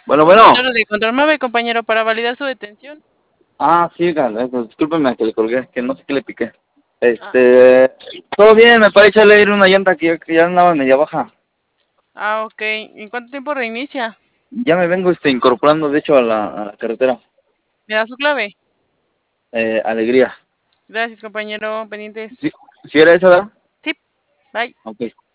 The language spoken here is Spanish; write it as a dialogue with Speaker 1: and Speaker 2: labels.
Speaker 1: Bueno.
Speaker 2: Claro, de control móvil, compañero, para validar su detención.
Speaker 1: Ah, sí, discúlpeme que le colgué, que no sé qué le piqué.
Speaker 2: Ah,
Speaker 1: Todo bien, me parece echarle ir una llanta que ya andaba media baja.
Speaker 2: ok. ¿En cuánto tiempo reinicia?
Speaker 1: Ya me vengo incorporando, de hecho, a la carretera.
Speaker 2: ¿Me da su clave?
Speaker 1: Alegría.
Speaker 2: Gracias, compañero. Pendientes.
Speaker 1: ¿Sí, sí era esa, verdad?
Speaker 2: Sí, bye.
Speaker 1: Ok.